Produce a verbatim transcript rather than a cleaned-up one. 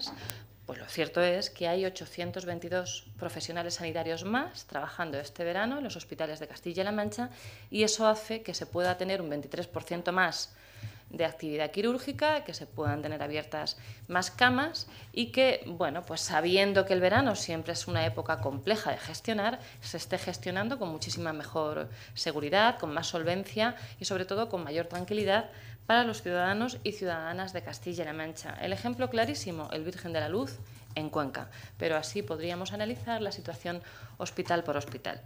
Pues lo cierto es que hay ochocientos veintidós profesionales sanitarios más trabajando este verano en los hospitales de Castilla-La Mancha, y eso hace que se pueda tener un veintitrés por ciento más de actividad quirúrgica, que se puedan tener abiertas más camas y que, bueno, pues sabiendo que el verano siempre es una época compleja de gestionar, se esté gestionando con muchísima mejor seguridad, con más solvencia y sobre todo con mayor tranquilidad para los ciudadanos y ciudadanas de Castilla-La Mancha. El ejemplo clarísimo, el Virgen de la Luz en Cuenca, pero así podríamos analizar la situación hospital por hospital.